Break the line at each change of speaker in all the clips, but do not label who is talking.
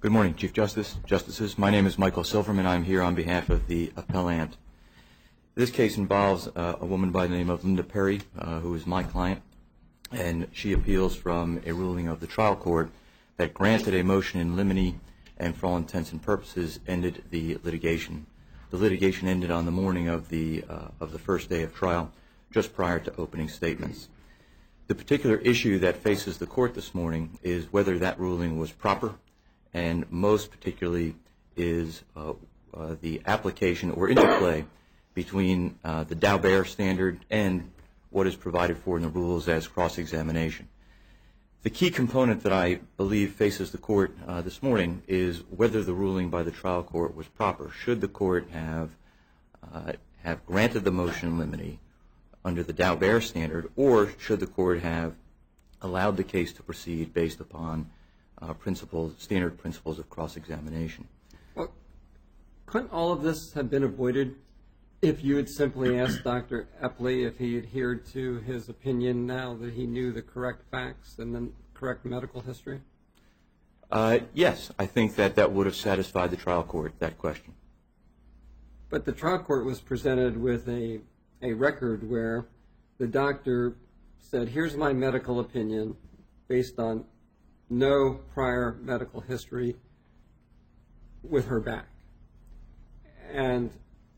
Good morning, Chief Justice, Justices. My name is Michael Silverman. I'm here on behalf of the appellant. This case involves a woman by the name of Linda Perry, who is my client, and she appeals from a ruling of the trial court that granted a motion in limine and, for all intents and purposes, ended the litigation. The litigation ended on the morning of the first day of trial, just prior to opening statements. The particular issue that faces the court this morning is whether that ruling was proper, and most particularly is the application or interplay between the Daubert standard and what is provided for in the rules as cross-examination. The key component that I believe faces the court this morning is whether the ruling by the trial court was proper. Should the court have granted the motion in limine under the Daubert standard, or should the court have allowed the case to proceed based upon standard principles of cross-examination?
Well, couldn't all of this have been avoided if you had simply asked Dr. Epley if he adhered to his opinion now that he knew the correct facts and the correct medical history?
Yes, I think that would have satisfied the trial court, that question.
But the trial court was presented with a record where the doctor said, here's my medical opinion based on no prior medical history with her back. And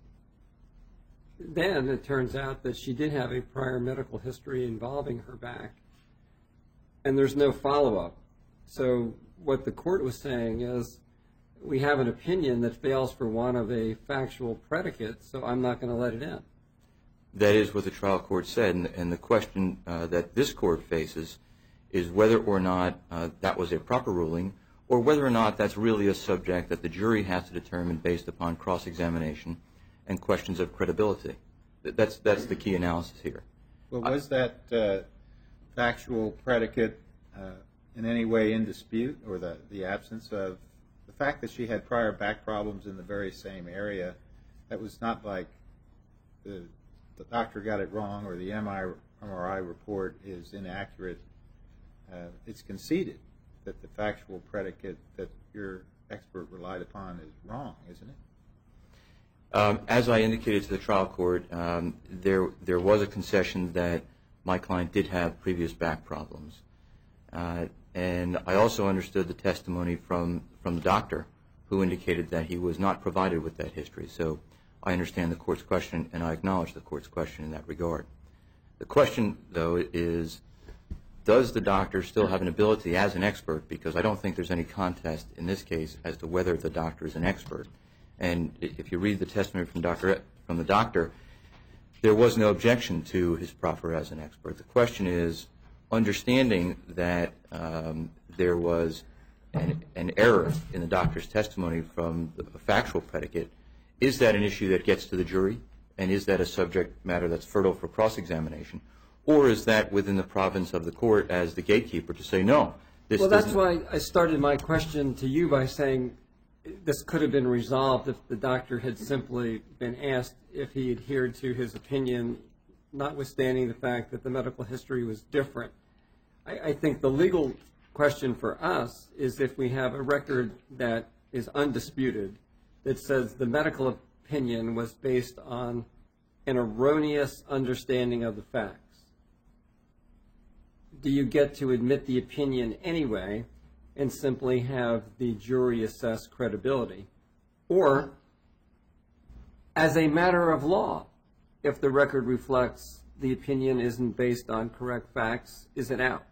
then it turns out that she did have a prior medical history involving her back, and there's no follow-up. So what the court was saying is, we have an opinion that fails for want of a factual predicate, so I'm not going to let it in.
That is what the trial court said, and the question that this court faces is whether or not that was a proper ruling, or whether or not that's really a subject that the jury has to determine based upon cross-examination and questions of credibility. That's the key analysis here.
Well, was that factual predicate in any way in dispute, or the absence of the fact that she had prior back problems in the very same area? That was not like the doctor got it wrong or the MRI report is inaccurate. It's conceded that the factual predicate that your expert relied upon is wrong, isn't it?
As I indicated to the trial court, there was a concession that my client did have previous back problems. And I also understood the testimony from the doctor, who indicated that he was not provided with that history. So I understand the court's question, and I acknowledge the court's question in that regard. The question, though, is, does the doctor still have an ability as an expert? Because I don't think there's any contest in this case as to whether the doctor is an expert. And if you read the testimony from the doctor, there was no objection to his proffer as an expert. The question is, understanding that there was an error in the doctor's testimony from a factual predicate, is that an issue that gets to the jury? And is that a subject matter that's fertile for cross-examination? Or is that within the province of the court as the gatekeeper to say, no, this doesn't?
Well, that's why I started my question to you by saying this could have been resolved if the doctor had simply been asked if he adhered to his opinion, notwithstanding the fact that the medical history was different. I think the legal question for us is if we have a record that is undisputed that says the medical opinion was based on an erroneous understanding of the facts. Do you get to admit the opinion anyway and simply have the jury assess credibility? Or, as a matter of law, if the record reflects the opinion isn't based on correct facts, is it out?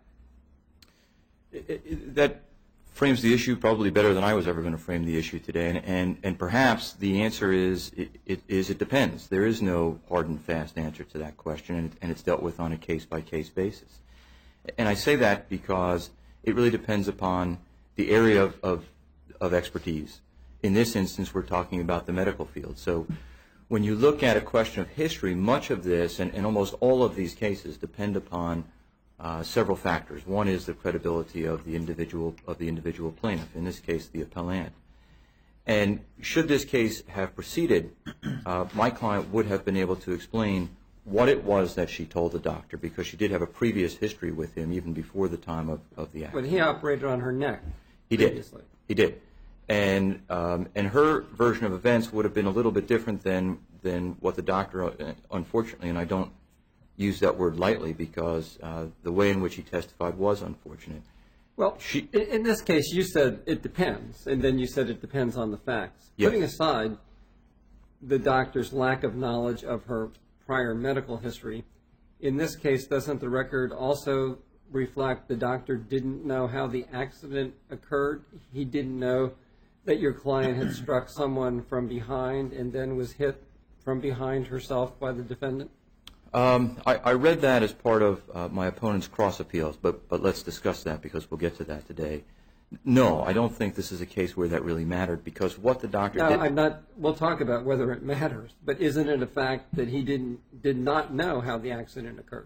That frames the issue probably better than I was ever going to frame the issue today. And perhaps the answer is it depends. There is no hard and fast answer to that question, and it's dealt with on a case-by-case basis. And I say that because it really depends upon the area of expertise. In this instance, we're talking about the medical field. So when you look at a question of history, much of this and almost all of these cases depend upon several factors. One is the credibility of the individual plaintiff, in this case the appellant. And should this case have proceeded, my client would have been able to explain what it was that she told the doctor, because she did have a previous history with him even before the time of the accident.
But he operated on her neck.
He did. He did. And her version of events would have been a little bit different than what the doctor, unfortunately, and I don't use that word lightly because the way in which he testified was unfortunate.
Well, in this case, you said it depends, and then you said it depends on the facts.
Yes.
Putting aside the doctor's lack of knowledge of her prior medical history, in this case, doesn't the record also reflect the doctor didn't know how the accident occurred? He didn't know that your client had struck someone from behind and then was hit from behind herself by the defendant?
I read that as part of my opponent's cross appeals, but let's discuss that because we'll get to that today. No, I don't think this is a case where that really mattered because what the doctor did...
I'm not. We'll talk about whether it matters, but isn't it a fact that he did not know how the accident occurred?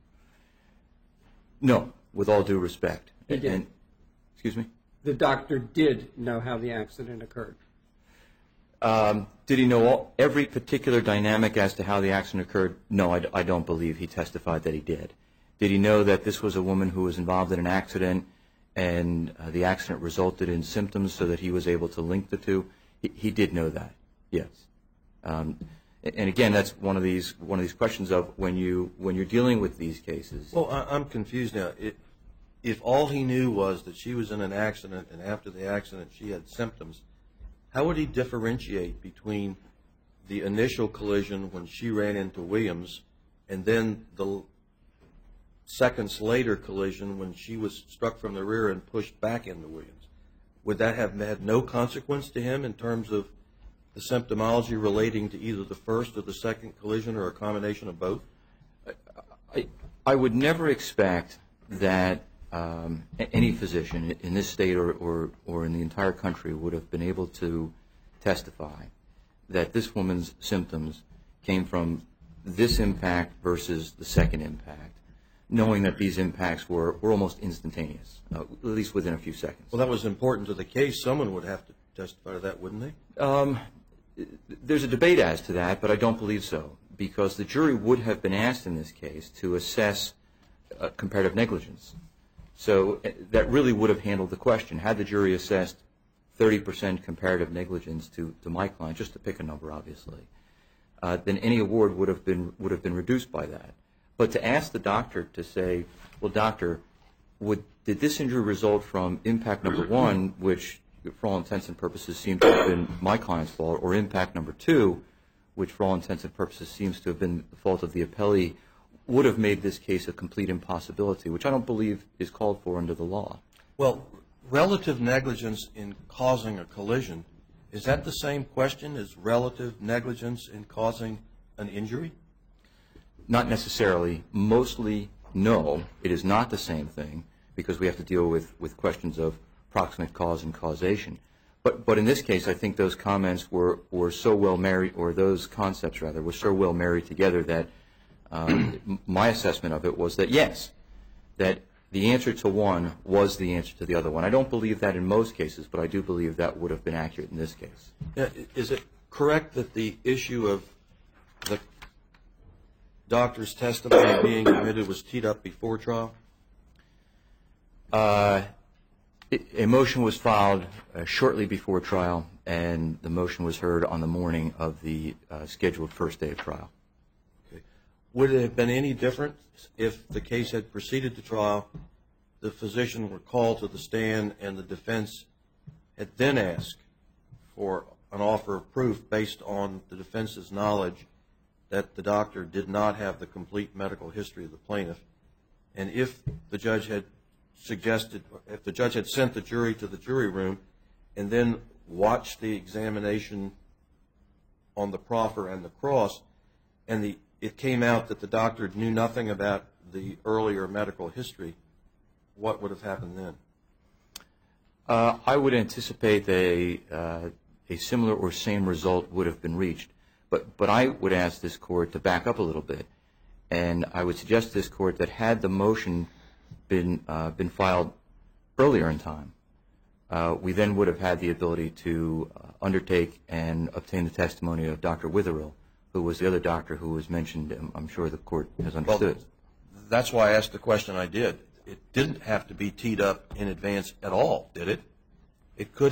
No, with all due respect.
He did.
Excuse me?
The doctor did know how the accident occurred.
Did he know every particular dynamic as to how the accident occurred? No, I don't believe he testified that he did. Did he know that this was a woman who was involved in an accident and the accident resulted in symptoms so that he was able to link the two? He did know that, yes. And again, that's one of these questions of when you're dealing with these cases.
Well, I'm confused now. If all he knew was that she was in an accident and after the accident she had symptoms, how would he differentiate between the initial collision when she ran into Williams and then the seconds later collision when she was struck from the rear and pushed back into Williams? Would that have had no consequence to him in terms of the symptomology relating to either the first or the second collision or a combination of both?
I would never expect that any physician in this state or in the entire country would have been able to testify that this woman's symptoms came from this impact versus the second impact, knowing that these impacts were almost instantaneous, at least within a few seconds.
Well, that was important to the case. Someone would have to testify to that, wouldn't they?
There's a debate as to that, but I don't believe so, because the jury would have been asked in this case to assess comparative negligence. So that really would have handled the question. Had the jury assessed 30% comparative negligence to my client, just to pick a number, obviously, then any award would have been reduced by that. But to ask the doctor to say, well, doctor, did this injury result from impact number one, which for all intents and purposes seemed to have been my client's fault, or impact number two, which for all intents and purposes seems to have been the fault of the appellee, would have made this case a complete impossibility, which I don't believe is called for under the law.
Well, relative negligence in causing a collision, is that the same question as relative negligence in causing an injury?
Not necessarily. Mostly, no. It is not the same thing because we have to deal with questions of proximate cause and causation. But in this case, I think those comments were so well married, or those concepts, rather, were so well married together that my assessment of it was that, yes, that the answer to one was the answer to the other one. I don't believe that in most cases, but I do believe that would have been accurate in this case.
Is it correct that the issue of the doctor's testimony being admitted was teed up before trial?
A motion was filed shortly before trial, and the motion was heard on the morning of the scheduled first day of trial.
Would it have been any different if the case had proceeded to trial, the physician were called to the stand, and the defense had then asked for an offer of proof based on the defense's knowledge that the doctor did not have the complete medical history of the plaintiff? And if the judge had suggested, if the judge had sent the jury to the jury room and then watched the examination on the proffer and the cross, and it came out that the doctor knew nothing about the earlier medical history, what would have happened then?
I would anticipate a similar or same result would have been reached. But I would ask this court to back up a little bit, and I would suggest to this court that had the motion been filed earlier in time, we then would have had the ability to undertake and obtain the testimony of Dr. Witherill, who was the other doctor who was mentioned. I'm sure the court has understood.
Well, that's why I asked the question I did. It didn't have to be teed up in advance at all, did it? It could have,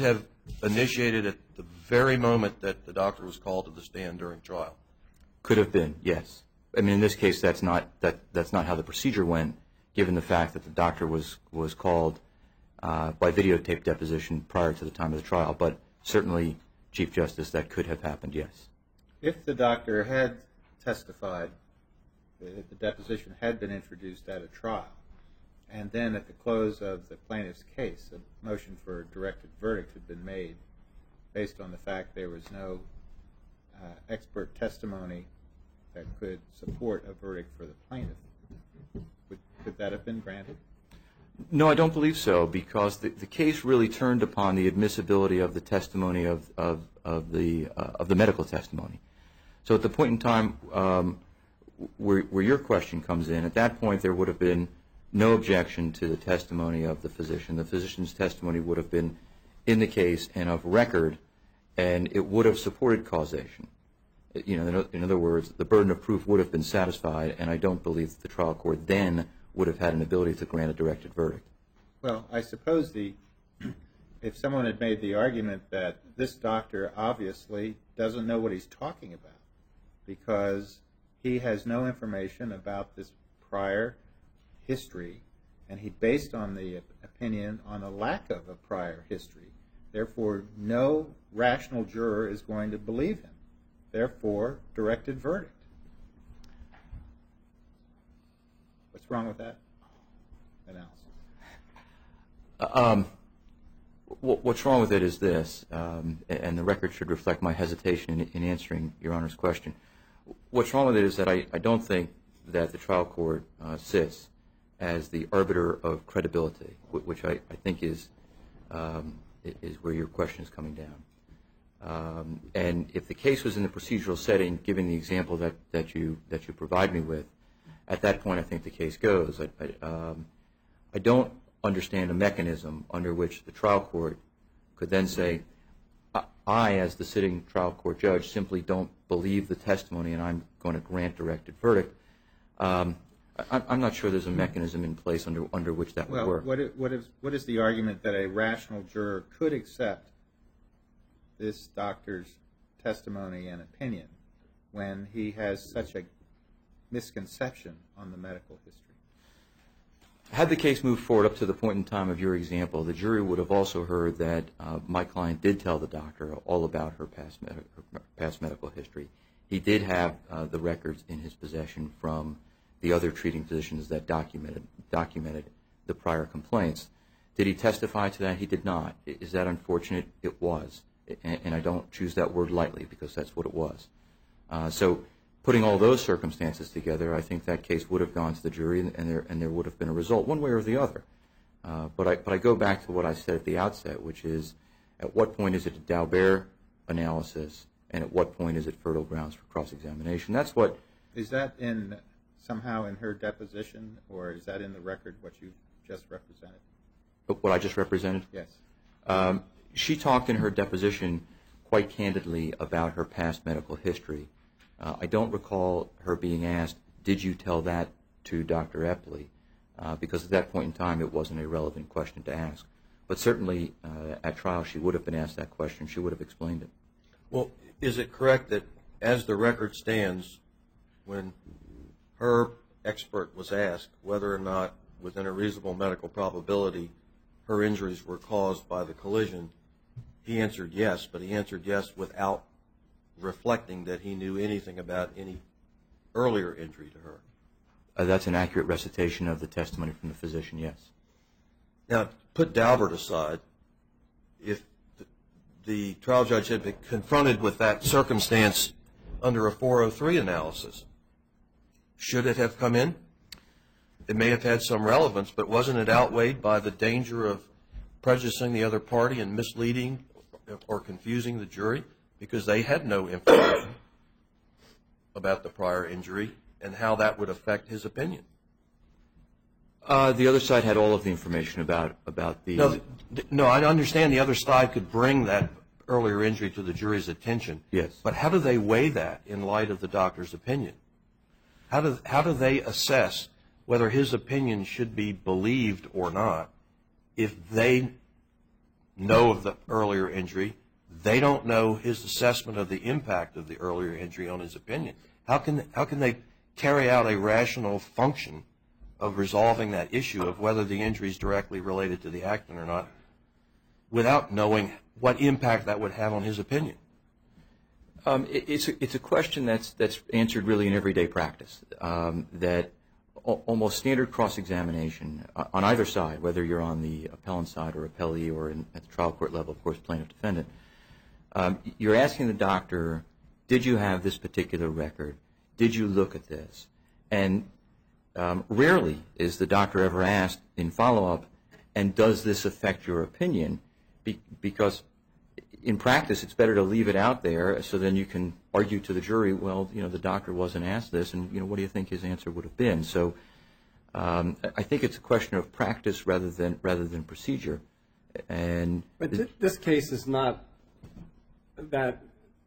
initiated at the very moment that the doctor was called to the stand during trial?
Could have been, yes. I mean, in this case, that's not how the procedure went, given the fact that the doctor was called by videotape deposition prior to the time of the trial. But certainly, Chief Justice, that could have happened, yes.
If the doctor had testified, if the deposition had been introduced at a trial, and then at the close of the plaintiff's case, a motion for a directed verdict had been made based on the fact there was no expert testimony that could support a verdict for the plaintiff, could that have been granted?
No, I don't believe so, because the case really turned upon the admissibility of the testimony of the medical testimony. So at the point in time where your question comes in, at that point there would have been no objection to the testimony of the physician. The physician's testimony would have been in the case and of record, and it would have supported causation. You know, in other words, the burden of proof would have been satisfied, and I don't believe that the trial court then would have had an ability to grant a directed verdict.
Well, I suppose if someone had made the argument that this doctor obviously doesn't know what he's talking about because he has no information about this prior history, and he based on the opinion on a lack of a prior history, therefore no rational juror is going to believe him. Therefore, directed verdict. What's wrong with that analysis?
What's wrong with it is this, and the record should reflect my hesitation in answering Your Honor's question. What's wrong with it is that I don't think that the trial court sits as the arbiter of credibility, which I think is where your question is coming down. And if the case was in the procedural setting, given the example that you provide me with, at that point I think the case goes. I don't understand a mechanism under which the trial court could then say, I, as the sitting trial court judge, simply don't believe the testimony and I'm going to grant directed verdict. I'm not sure there's a mechanism in place under which that would work.
What is the argument that a rational juror could accept this doctor's testimony and opinion when he has such a misconception on the medical history?
Had the case moved forward up to the point in time of your example, the jury would have also heard that my client did tell the doctor all about her past medical history. He did have the records in his possession from the other treating physicians that documented the prior complaints. Did he testify to that? He did not. Is that unfortunate? It was. And I don't choose that word lightly because that's what it was. So putting all those circumstances together, I think that case would have gone to the jury and there would have been a result one way or the other. But I go back to what I said at the outset, which is at what point is it a Daubert analysis and at what point is it fertile grounds for cross-examination? That's what...
Is that somehow in her deposition or is that in the record what you just represented?
What I just represented?
Yes.
She talked in her deposition quite candidly about her past medical history. I don't recall her being asked, did you tell that to Dr. Epley? Because at that point in time it wasn't a relevant question to ask. But certainly at trial she would have been asked that question. She would have explained it.
Well, is it correct that as the record stands, when her expert was asked whether or not within a reasonable medical probability her injuries were caused by the collision, he answered yes, but he answered yes without reflecting that he knew anything about any earlier injury to her?
That's an accurate recitation of the testimony from the physician, yes.
Now, put Daubert aside. If the trial judge had been confronted with that circumstance under a 403 analysis, should it have come in? It may have had some relevance, but wasn't it outweighed by the danger of prejudicing the other party and misleading or confusing the jury because they had no information about the prior injury and how that would affect his opinion?
The other side had all of the information about the...
No, I understand the other side could bring that earlier injury to the jury's attention.
Yes.
But how do they weigh that in light of the doctor's opinion? How do they assess whether his opinion should be believed or not if they know of the earlier injury. They don't know his assessment of the impact of the earlier injury on his opinion. How can they carry out a rational function of resolving that issue of whether the injury is directly related to the accident or not without knowing what impact that would have on his opinion?
It's a question that's answered really in everyday practice, that almost standard cross-examination on either side, whether you're on the appellant side or appellee or at the trial court level, of course, plaintiff-defendant, you're asking the doctor, did you have this particular record? Did you look at this? And rarely is the doctor ever asked in follow-up, and does this affect your opinion? Because in practice, it's better to leave it out there so then you can argue to the jury, well, you know, the doctor wasn't asked this, and, you know, what do you think his answer would have been? So I think it's a question of practice rather than procedure.
But this case is not that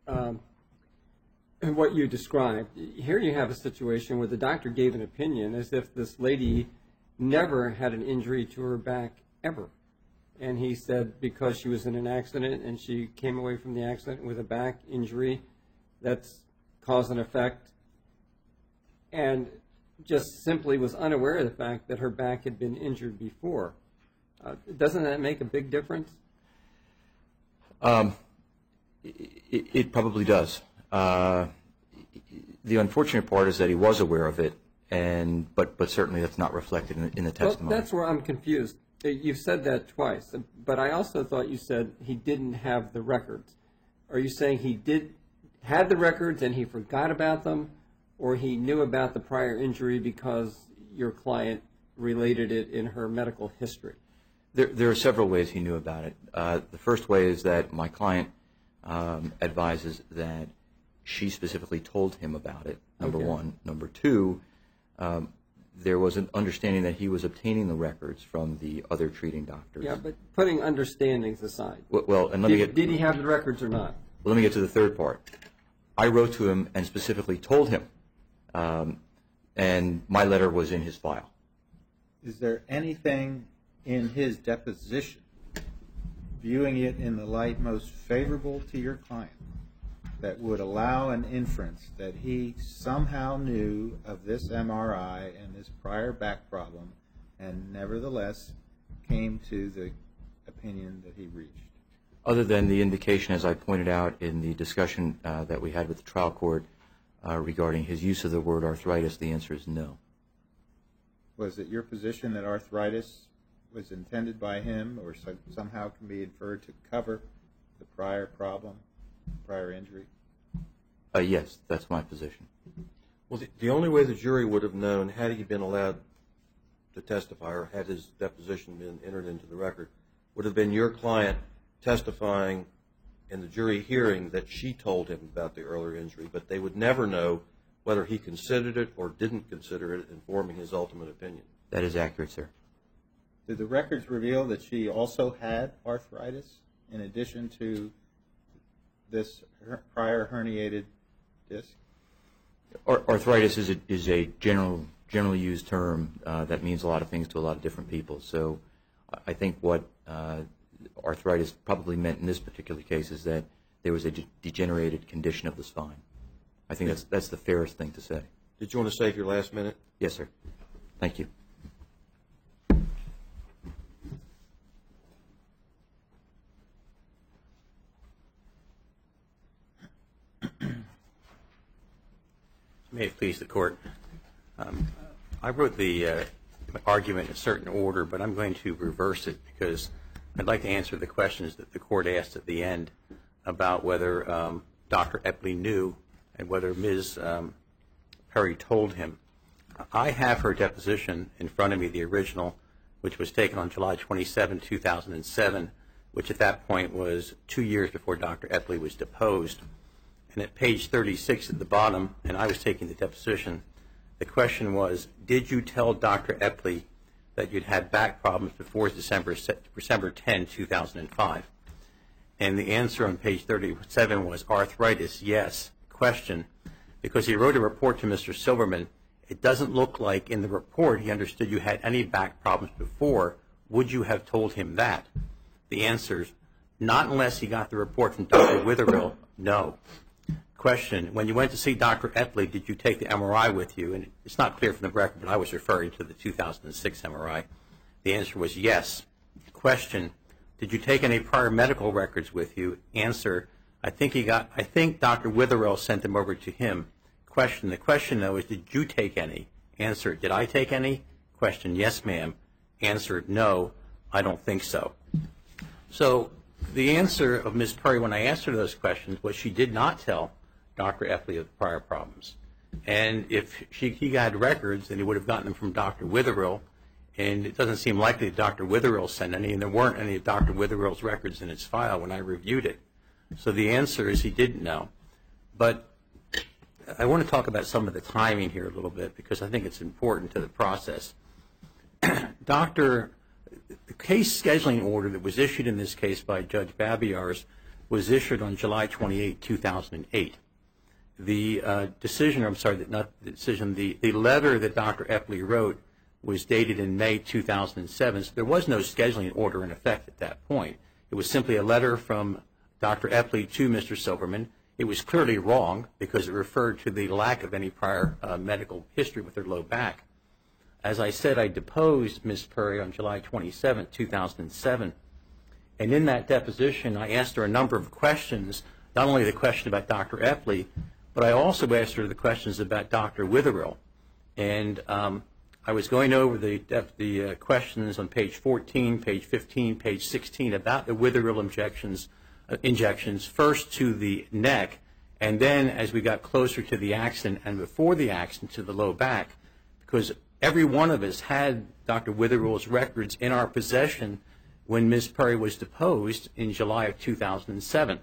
what you described. Here you have a situation where the doctor gave an opinion as if this lady never had an injury to her back ever. And he said because she was in an accident and she came away from the accident with a back injury, that's cause and effect, and just simply was unaware of the fact that her back had been injured before. Doesn't that make a big difference?
It probably does. The unfortunate part is that he was aware of it, but certainly that's not reflected in the testimony.
Well, that's where I'm confused. You've said that twice, but I also thought you said he didn't have the records. Are you saying he had the records and he forgot about them, or he knew about the prior injury because your client related it in her medical history?
There are several ways he knew about it. The first way is that my client advises that she specifically told him about it, number one. Number two, there was an understanding that he was obtaining the records from the other treating doctors.
Yeah, but putting understandings aside, did he have the records or not?
Well, let me get to the third part. I wrote to him and specifically told him, and my letter was in his file.
Is there anything in his deposition, viewing it in the light most favorable to your client, that would allow an inference that he somehow knew of this MRI and this prior back problem and nevertheless came to the opinion that he reached?
Other than the indication, as I pointed out in the discussion that we had with the trial court regarding his use of the word arthritis, the answer is no.
Was it your position that arthritis was intended by him or somehow can be inferred to cover the prior problem, prior injury?
Yes, that's my position.
Well, the only way the jury would have known had he been allowed to testify or had his deposition been entered into the record would have been your client testifying in the jury hearing that she told him about the earlier injury, but they would never know whether he considered it or didn't consider it in forming his ultimate opinion.
That is accurate, sir.
Did the records reveal that she also had arthritis in addition to this prior herniated disc?
Arthritis is a generally used term that means a lot of things to a lot of different people. So I think what arthritis probably meant in this particular case is that there was a degenerated condition of the spine. I think that's the fairest thing to say.
Did you want to save your last minute?
Yes, sir. Thank you.
May it please the Court. I wrote the argument in a certain order, but I'm going to reverse it because I'd like to answer the questions that the Court asked at the end about whether Dr. Epley knew and whether Ms. Perry told him. I have her deposition in front of me, the original, which was taken on July 27, 2007, which at that point was 2 years before Dr. Epley was deposed. And at page 36 at the bottom, and I was taking the deposition, the question was, did you tell Dr. Epley that you'd had back problems before December 10, 2005? And the answer on page 37 was arthritis, yes. Question, because he wrote a report to Mr. Silverman, it doesn't look like in the report he understood you had any back problems before. Would you have told him that? The answers Not unless he got the report from Dr. Witherill, no. Question, when you went to see Dr. Epley, did you take the MRI with you? And it's not clear from the record, but I was referring to the 2006 MRI. The answer was yes. Question, did you take any prior medical records with you? Answer, I think Dr. Witherill sent them over to him. Question, the question though is, did you take any? Answer, did I take any? Question, yes ma'am. Answer, no, I don't think so. So the answer of Ms. Perry when I asked her those questions was she did not tell Dr. Epley of the prior problems. And if he had records, then he would have gotten them from Dr. Witherill, and it doesn't seem likely that Dr. Witherill sent any, and there weren't any of Dr. Witherill's records in his file when I reviewed it. So the answer is he didn't know. But I want to talk about some of the timing here a little bit because I think it's important to the process. The case scheduling order that was issued in this case by Judge Babiars was issued on July 28, 2008. The letter that Dr. Epley wrote was dated in May 2007, so there was no scheduling order in effect at that point. It was simply a letter from Dr. Epley to Mr. Silverman. It was clearly wrong because it referred to the lack of any prior medical history with her low back. As I said, I deposed Ms. Perry on July 27, 2007, and in that deposition I asked her a number of questions, not only the question about Dr. Epley, but I also asked her the questions about Dr. Witherill. And I was going over the questions on page 14, page 15, page 16 about the Witherill injections, first to the neck, and then as we got closer to the accident and before the accident to the low back, because every one of us had Dr. Witherill's records in our possession when Ms. Perry was deposed in July of 2007.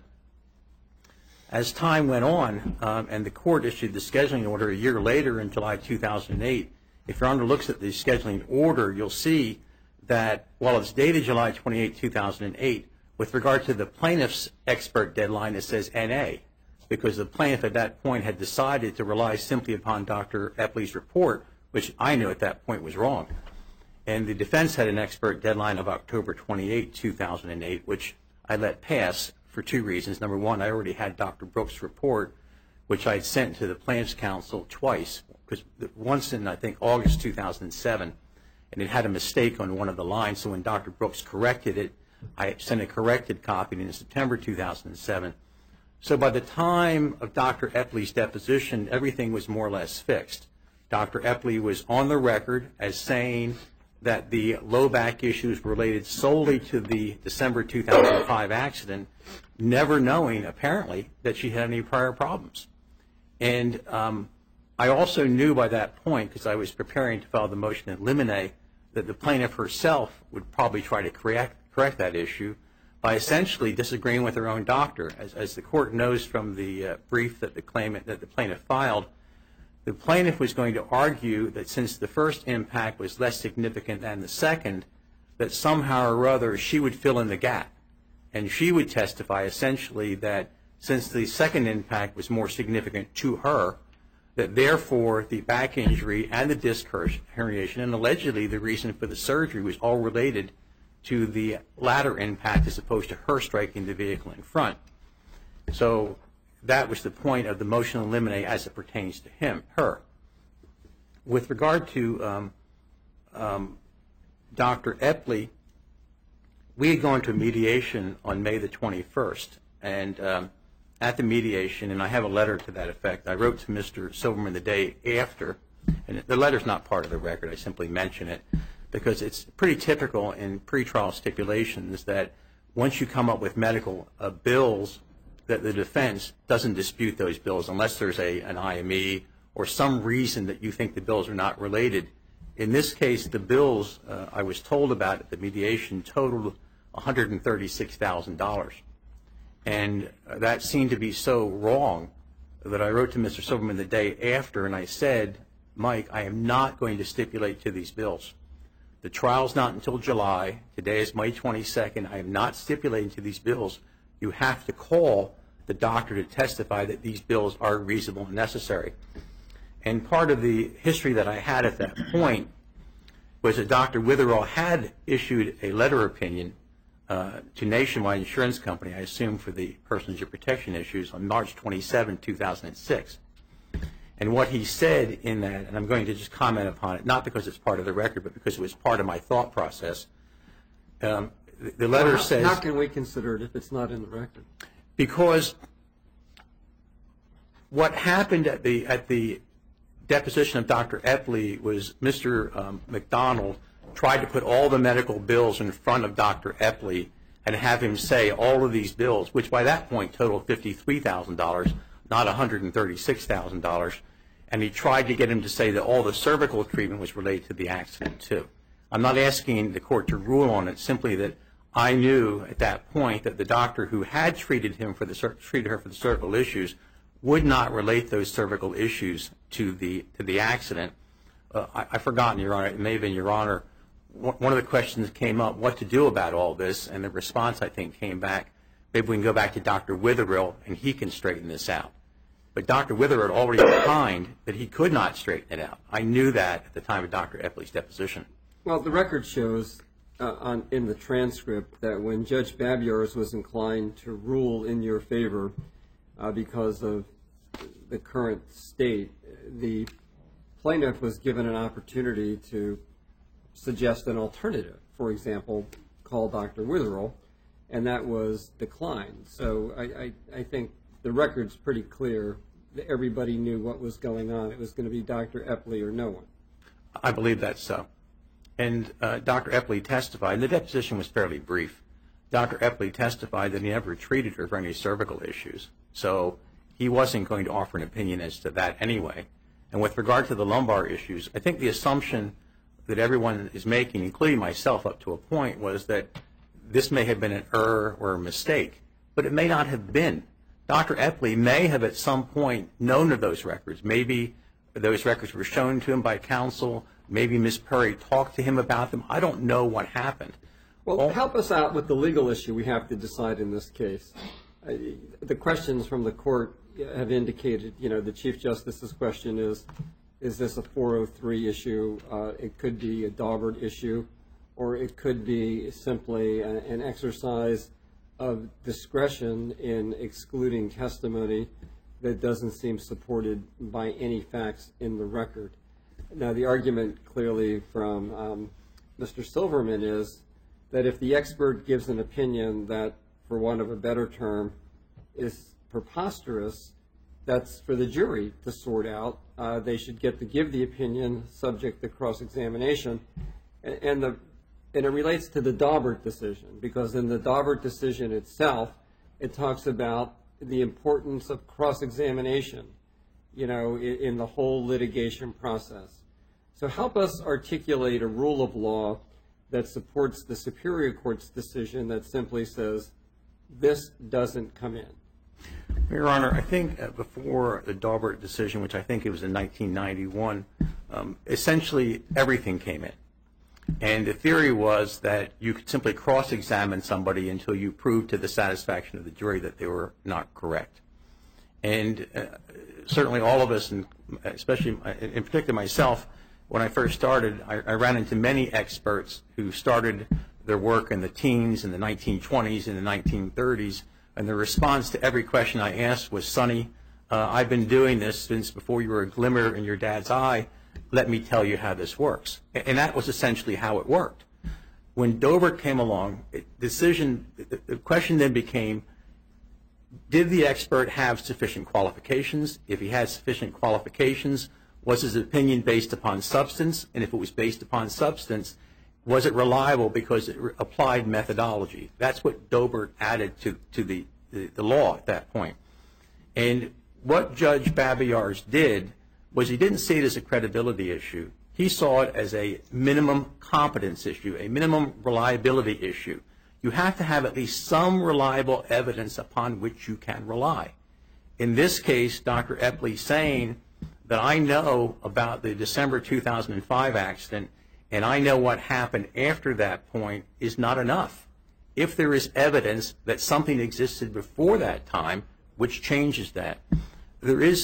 As time went on, and the court issued the scheduling order a year later in July 2008, if Your Honor looks at the scheduling order, you'll see that while it's dated July 28, 2008, with regard to the plaintiff's expert deadline, it says N.A., because the plaintiff at that point had decided to rely simply upon Dr. Epley's report, which I knew at that point was wrong. And the defense had an expert deadline of October 28, 2008, which I let pass for two reasons. Number one, I already had Dr. Brooks' report, which I had sent to the plaintiff's counsel twice, because once in, I think, August 2007, and it had a mistake on one of the lines, so when Dr. Brooks corrected it, I sent a corrected copy in September 2007. So by the time of Dr. Epley's deposition, everything was more or less fixed. Dr. Epley was on the record as saying that the low back issues related solely to the December 2005 accident, never knowing, apparently, that she had any prior problems. And I also knew by that point, because I was preparing to file the motion in limine, that the plaintiff herself would probably try to correct that issue by essentially disagreeing with her own doctor. As the court knows from the brief that the plaintiff filed, the plaintiff was going to argue that since the first impact was less significant than the second, that somehow or other she would fill in the gap. And she would testify essentially that since the second impact was more significant to her, that therefore the back injury and the disc herniation, and allegedly the reason for the surgery, was all related to the latter impact as opposed to her striking the vehicle in front. So that was the point of the motion in limine as it pertains to her. With regard to Dr. Epley, we had gone to mediation on May the 21st, and at the mediation, and I have a letter to that effect, I wrote to Mr. Silverman the day after, and the letter's not part of the record, I simply mention it, because it's pretty typical in pretrial stipulations that once you come up with medical bills, that the defense doesn't dispute those bills unless there's an IME or some reason that you think the bills are not related. In this case, the bills I was told about at the mediation totaled $136,000. And that seemed to be so wrong that I wrote to Mr. Silverman the day after and I said, Mike, I am not going to stipulate to these bills. The trial's not until July. Today is May 22nd. I am not stipulating to these bills. You have to call the doctor to testify that these bills are reasonable and necessary. And part of the history that I had at that point was that Dr. Witherill had issued a letter opinion to Nationwide Insurance Company, I assume for the personal injury protection issues, on March 27, 2006. And what he said in that, and I'm going to just comment upon it, not because it's part of the record, but because it was part of my thought process. The letter says...
How can we consider it if it's not in the record?
Because what happened at the deposition of Dr. Epley was Mr. McDonald tried to put all the medical bills in front of Dr. Epley and have him say all of these bills, which by that point totaled $53,000, not $136,000, and he tried to get him to say that all the cervical treatment was related to the accident too. I'm not asking the court to rule on it, simply that I knew at that point that the doctor who had treated her for the cervical issues would not relate those cervical issues to the accident. I've forgotten, Your Honor, it may have been Your Honor, one of the questions came up, what to do about all this, and the response, I think, came back, maybe we can go back to Dr. Witherill and he can straighten this out. But Dr. Witherill had already opined that he could not straighten it out. I knew that at the time of Dr. Epley's deposition.
Well, the record shows in the transcript that when Judge Babiars was inclined to rule in your favor because of the current state, the plaintiff was given an opportunity to suggest an alternative. For example, call Dr. Witherill, and that was declined. So I think the record's pretty clear that everybody knew what was going on. It was going to be Dr. Epley or no one.
I believe that's so. And Dr. Epley testified, and the deposition was fairly brief. Dr. Epley testified that he never treated her for any cervical issues. So he wasn't going to offer an opinion as to that anyway. And with regard to the lumbar issues, I think the assumption that everyone is making, including myself up to a point, was that this may have been an error or a mistake, but it may not have been. Dr. Epley may have at some point known of those records. Maybe those records were shown to him by counsel. Maybe Ms. Perry talked to him about them. I don't know what happened.
Well, help us out with the legal issue we have to decide in this case. The questions from the court have indicated, the Chief Justice's question is this a 403 issue? It could be a Daubert issue, or it could be simply an exercise of discretion in excluding testimony that doesn't seem supported by any facts in the record. Now, the argument clearly from Mr. Silverman is that if the expert gives an opinion that, for want of a better term, is preposterous, that's for the jury to sort out. They should get to give the opinion subject to cross-examination. And it relates to the Daubert decision, because in the Daubert decision itself, it talks about the importance of cross-examination, in the whole litigation process. So help us articulate a rule of law that supports the Superior Court's decision that simply says, this doesn't come in.
Your Honor, I think before the Daubert decision, which I think it was in 1991, essentially everything came in. And the theory was that you could simply cross-examine somebody until you proved to the satisfaction of the jury that they were not correct. And certainly all of us, and especially in particular myself, when I first started, I ran into many experts who started their work in the teens, in the 1920s, in the 1930s, and the response to every question I asked was, Sonny, I've been doing this since before you were a glimmer in your dad's eye. Let me tell you how this works. And that was essentially how it worked. When Daubert came along, the question then became, did the expert have sufficient qualifications? If he had sufficient qualifications, was his opinion based upon substance? And if it was based upon substance, was it reliable because it applied methodology? That's what Daubert added to the law at that point. And what Judge Babiars did was he didn't see it as a credibility issue. He saw it as a minimum competence issue, a minimum reliability issue. You have to have at least some reliable evidence upon which you can rely. In this case, Dr. Epley saying that I know about the December 2005 accident and I know what happened after that point is not enough. If there is evidence that something existed before that time, which changes that. There is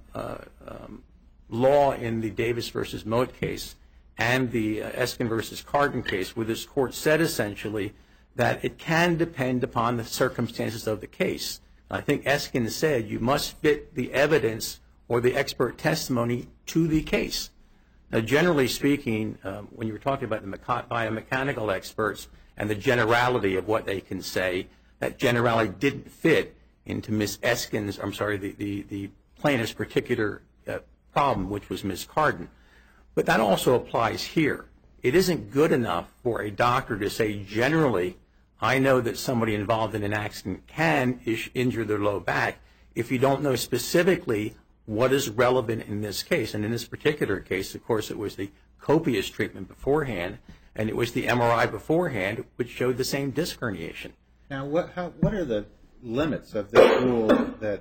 law in the Davis versus Moat case and the Eskin versus Carden case where this court said essentially that it can depend upon the circumstances of the case. I think Eskin said you must fit the evidence or the expert testimony to the case. Now, generally speaking, when you were talking about the biomechanical experts and the generality of what they can say, that generality didn't fit into Ms. Eskin's, the plaintiff's particular problem, which was Ms. Carden. But that also applies here. It isn't good enough for a doctor to say generally, I know that somebody involved in an accident can injure their low back if you don't know specifically what is relevant in this case. And in this particular case, of course, it was the copious treatment beforehand, and it was the MRI beforehand, which showed the same disc herniation.
Now, what are the limits of this rule that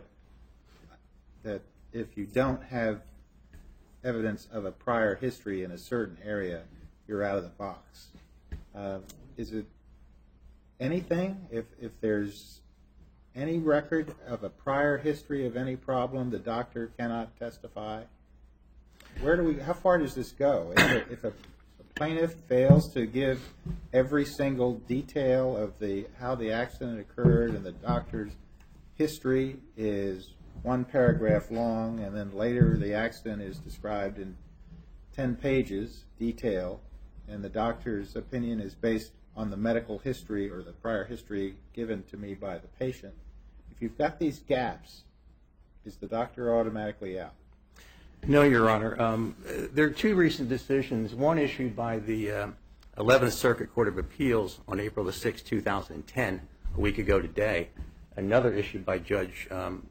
if you don't have evidence of a prior history in a certain area, you're out of the box? Is it anything? If there's any record of a prior history of any problem, the doctor cannot testify? How far does this go? If a plaintiff fails to give every single detail of how the accident occurred, and the doctor's history is one paragraph long, and then later the accident is described in 10 pages detail, and the doctor's opinion is based on the medical history or the prior history given to me by the patient, if you've got these gaps, is the doctor automatically out?
No, Your Honor. There are two recent decisions, one issued by the 11th Circuit Court of Appeals on April the 6th, 2010, a week ago today, another issued by Judge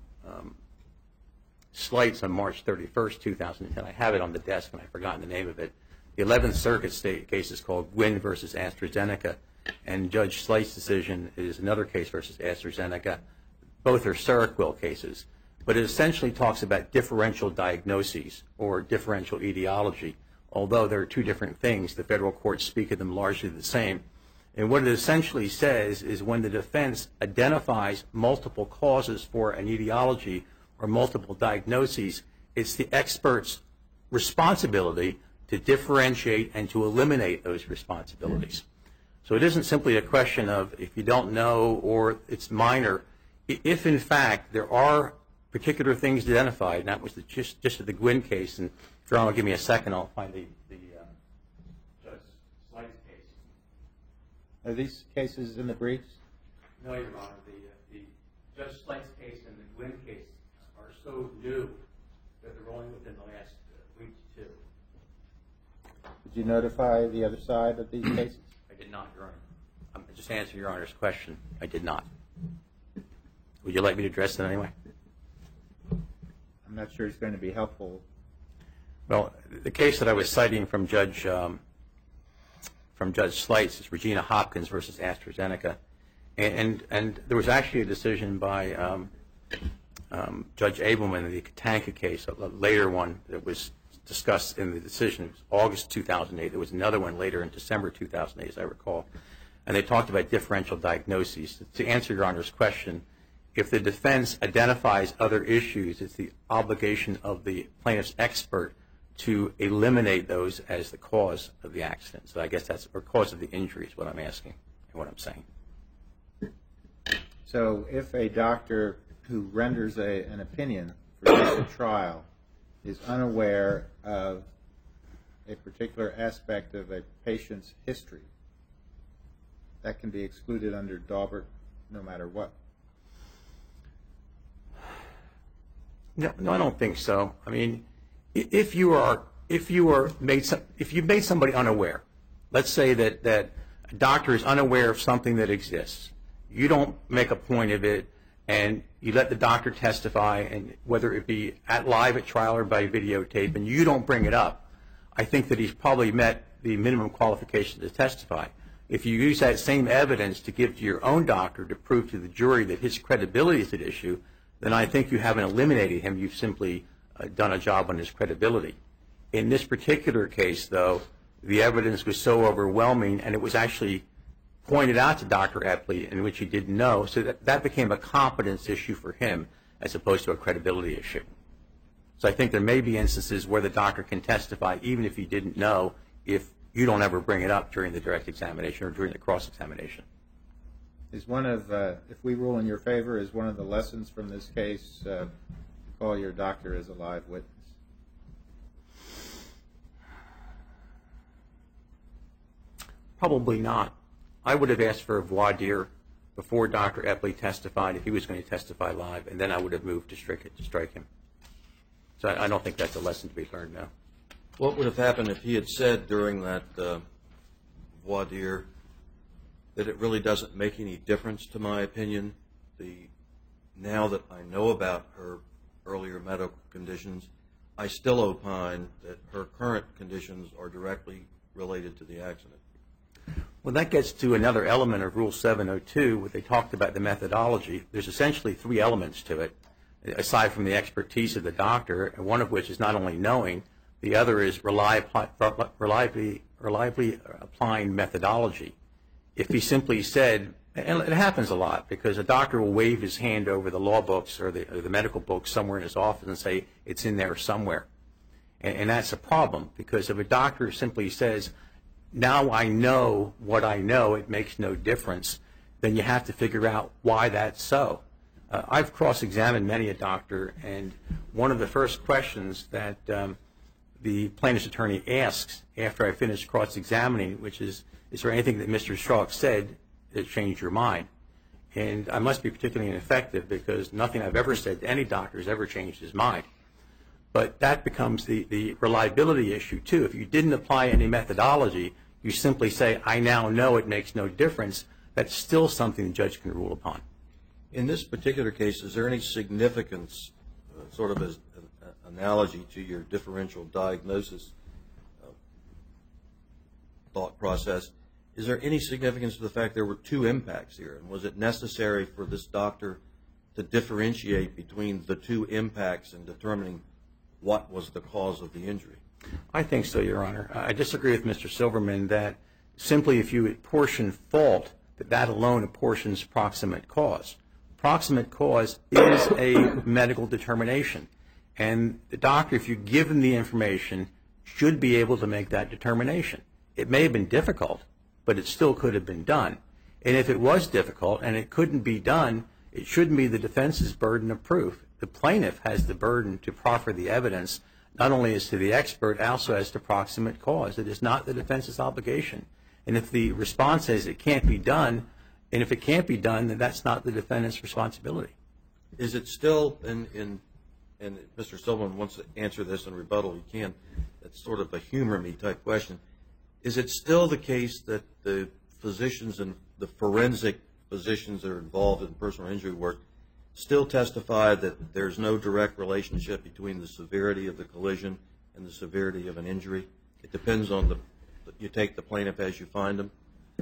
Slights on March 31st, 2010. I have it on the desk, and I've forgotten the name of it. The 11th Circuit state case is called Gwynn versus AstraZeneca, and Judge Slights' decision is another case versus AstraZeneca. Both are Seroquel cases, but it essentially talks about differential diagnoses or differential etiology. Although there are two different things, the federal courts speak of them largely the same. And what it essentially says is when the defense identifies multiple causes for an etiology or multiple diagnoses, it's the expert's responsibility to differentiate and to eliminate those responsibilities. So it isn't simply a question of if you don't know or it's minor. If, in fact, there are particular things identified, and that was just the Gwynn case, and if Your Honor will give me a second, I'll find the Judge Slights case.
Are these cases in the briefs?
No, Your Honor. The Judge Slights case and the Gwynn case are so new that they're only within the last week or two.
Did you notify the other side of these cases?
I did not, Your Honor. I'm just answering Your Honor's question. I did not. Would you like me to address it anyway?
I'm not sure it's going to be helpful.
Well, the case that I was citing from Judge Slights is Regina Hopkins versus AstraZeneca, and there was actually a decision by Judge Abelman in the Katanka case, a later one that was discussed in the decision. It was August 2008. There was another one later in December 2008, as I recall, and they talked about differential diagnoses. To answer Your Honor's question, if the defense identifies other issues, it's the obligation of the plaintiff's expert to eliminate those as the cause of the accident. So I guess that's, or cause of the injury is what I'm asking and what I'm saying.
So if a doctor who renders an opinion for use at trial is unaware of a particular aspect of a patient's history, that can be excluded under Daubert no matter what?
No, I don't think so. I mean, if you made somebody unaware, let's say that a doctor is unaware of something that exists, you don't make a point of it, and you let the doctor testify, and whether it be live at trial or by videotape, and you don't bring it up, I think that he's probably met the minimum qualification to testify. If you use that same evidence to give to your own doctor to prove to the jury that his credibility is at issue, then I think you haven't eliminated him. You've simply done a job on his credibility. In this particular case, though, the evidence was so overwhelming, and it was actually pointed out to Dr. Epley, in which he didn't know, so that became a competence issue for him as opposed to a credibility issue. So I think there may be instances where the doctor can testify even if he didn't know, if you don't ever bring it up during the direct examination or during the cross-examination.
Is one of, if we rule in your favor, is one of the lessons from this case, call your doctor as a live witness?
Probably not. I would have asked for a voir dire before Dr. Epley testified if he was going to testify live, and then I would have moved to strike him. So I don't think that's a lesson to be learned now.
What would have happened if he had said during that voir dire that it really doesn't make any difference, to my opinion, now that I know about her earlier medical conditions, I still opine that her current conditions are directly related to the accident?
Well, that gets to another element of Rule 702, where they talked about the methodology. There's essentially three elements to it, aside from the expertise of the doctor, and one of which is not only knowing, the other is reliably applying methodology. If he simply said, and it happens a lot, because a doctor will wave his hand over the law books or the medical books somewhere in his office and say, it's in there somewhere. And that's a problem, because if a doctor simply says, now I know what I know, it makes no difference, then you have to figure out why that's so. I've cross-examined many a doctor, and one of the first questions that the plaintiff's attorney asks after I finish cross-examining, which is there anything that Mr. Strauch said that changed your mind? And I must be particularly ineffective, because nothing I've ever said to any doctor has ever changed his mind. But that becomes the reliability issue, too. If you didn't apply any methodology, you simply say, I now know it makes no difference, that's still something the judge can rule upon.
In this particular case, is there any significance, sort of as an analogy to your differential diagnosis thought process, is there any significance to the fact there were two impacts here? And was it necessary for this doctor to differentiate between the two impacts in determining what was the cause of the injury?
I think so, Your Honor. I disagree with Mr. Silverman that simply if you apportion fault, that alone apportions proximate cause. Proximate cause is a medical determination. And the doctor, if you give him the information, should be able to make that determination. It may have been difficult, but it still could have been done. And if it was difficult and it couldn't be done, it shouldn't be the defense's burden of proof. The plaintiff has the burden to proffer the evidence, not only as to the expert, also as to proximate cause. It is not the defense's obligation. And if the response says it can't be done, and if it can't be done, then that's not the defendant's responsibility.
Is it still, and Mr. Silverman wants to answer this in rebuttal, he can, it's sort of a humor me type question, is it still the case that the physicians and the forensic physicians that are involved in personal injury work still testify that there's no direct relationship between the severity of the collision and the severity of an injury? It depends on you take the plaintiff as you find them?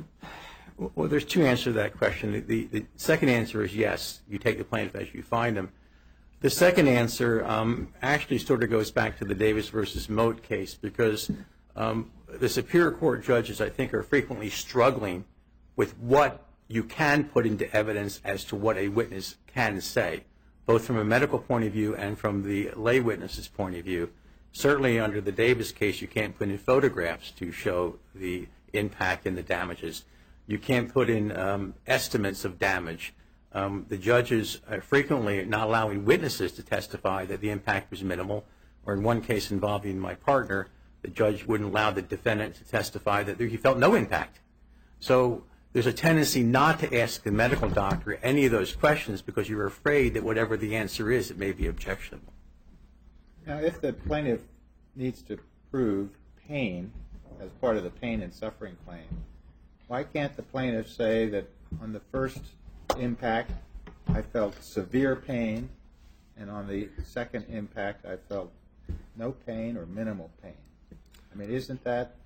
Well, there's two answers to that question. The second answer is yes, you take the plaintiff as you find them. The second answer actually sort of goes back to the Davis versus Moat case, because the Superior Court judges, I think, are frequently struggling with what you can put into evidence as to what a witness can say, both from a medical point of view and from the lay witness's point of view. Certainly under the Davis case, you can't put in photographs to show the impact and the damages. You can't put in estimates of damage. The judges are frequently not allowing witnesses to testify that the impact was minimal, or in one case involving my partner, the judge wouldn't allow the defendant to testify that he felt no impact. So there's a tendency not to ask the medical doctor any of those questions because you're afraid that whatever the answer is, it may be objectionable.
Now, if the plaintiff needs to prove pain as part of the pain and suffering claim, why can't the plaintiff say that on the first impact I felt severe pain, and on the second impact I felt no pain or minimal pain? I mean, isn't that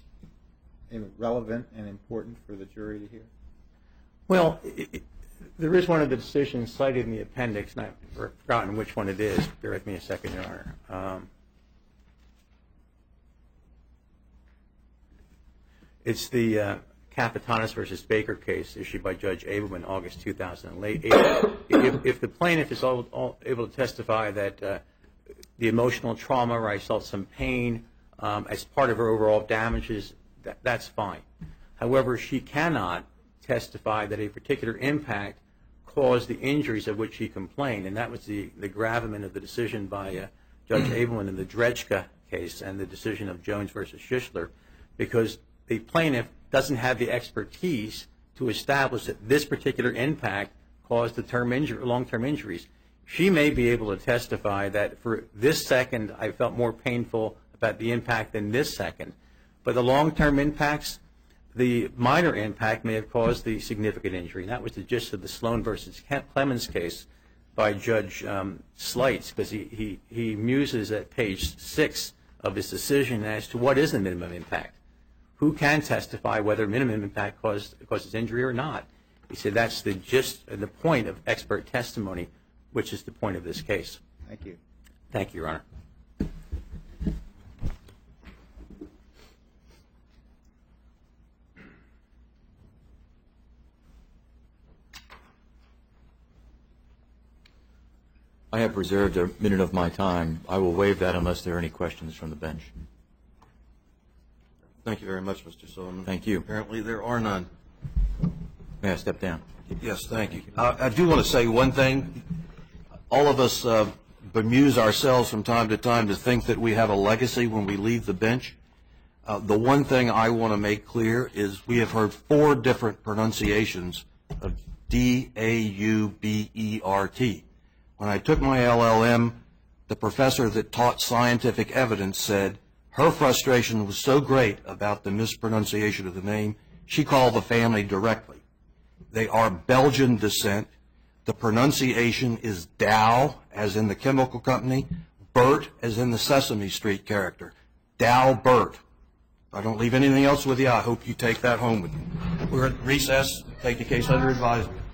relevant and important for the jury to hear?
Well, there is one of the decisions cited in the appendix, and I've forgotten which one it is. Bear with me a second, Your Honor. It's the Capitanis versus Baker case issued by Judge Abelman, August 2008. If the plaintiff is able to testify that the emotional trauma or I felt some pain as part of her overall damages, that's fine. However, she cannot testify that a particular impact caused the injuries of which he complained, and that was the gravamen of the decision by Judge Abelman in the Dredschka case and the decision of Jones versus Schischler, because the plaintiff doesn't have the expertise to establish that this particular impact caused the long-term injuries. She may be able to testify that for this second I felt more painful about the impact than this second, but the long-term impacts, the minor impact may have caused the significant injury. And that was the gist of the Sloan versus Clemens case by Judge Slights, because he muses at page 6 of his decision as to what is the minimum impact. Who can testify whether minimum impact causes injury or not? He said that's the gist and the point of expert testimony, which is the point of this case.
Thank you.
Thank you, Your Honor.
I have reserved a minute of my time. I will waive that unless there are any questions from the bench.
Thank you very much, Mr. Sullivan.
Thank you.
Apparently there are none.
May I step down?
Yes, thank you. I do want to say one thing. All of us bemuse ourselves from time to time to think that we have a legacy when we leave the bench. The one thing I want to make clear is we have heard 4 different pronunciations of D-A-U-B-E-R-T. When I took my LLM, the professor that taught scientific evidence said her frustration was so great about the mispronunciation of the name, she called the family directly. They are Belgian descent. The pronunciation is Dow, as in the chemical company, Bert, as in the Sesame Street character. Dow Bert. If I don't leave anything else with you, I hope you take that home with you. We're at recess. Take the case under advisement.